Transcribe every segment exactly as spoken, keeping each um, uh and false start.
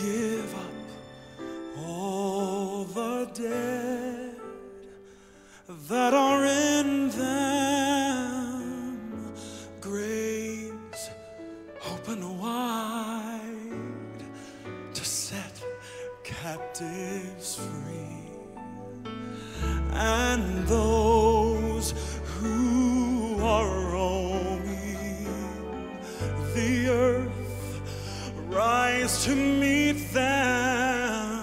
give up all the dead that are in them, graves open wide to set captives free, and those who are roaming the earth rise to meet them.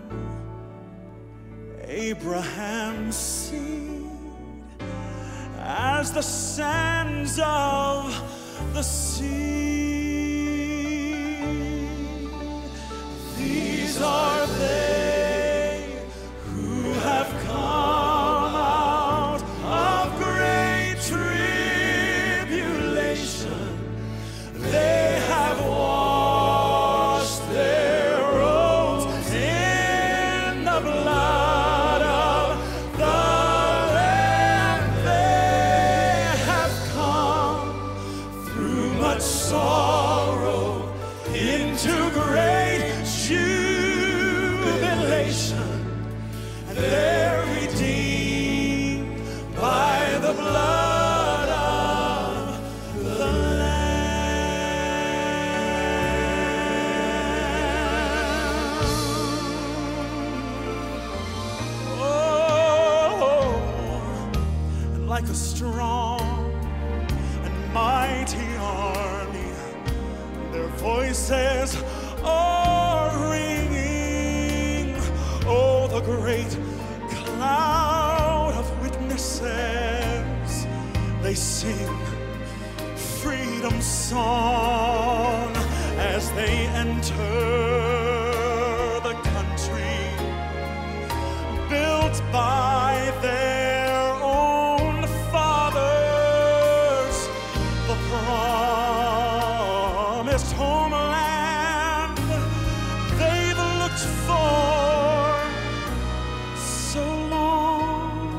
Abraham's seed as the sands of the sea. These are they who have come out of great tribulation. They have washed their robes in the blood of the Lamb. They have come through much sorrow into great jubilation, and they're redeemed by the blood of the Lamb. Oh, and like a strong and mighty army, their voices are ringing. Oh, the great cloud of witnesses, they sing freedom's song as they enter the country built by their own fathers, the promised homeland they've looked for so long.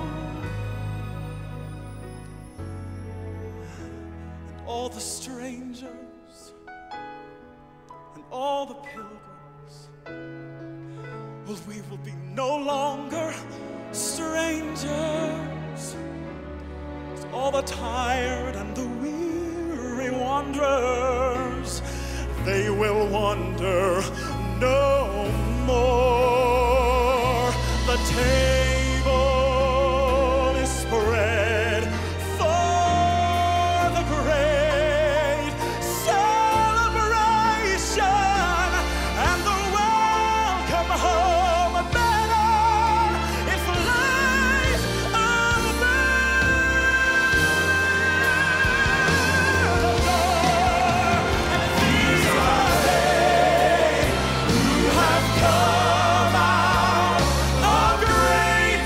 And all the strangers and all the pilgrims, well, we will be no longer strangers. All the tired and the weary wanderers, they will wander no more. The table is spread for the great celebration, and the welcome home banner it flies come out of great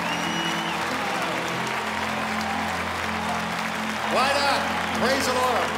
Why not? Praise the Lord.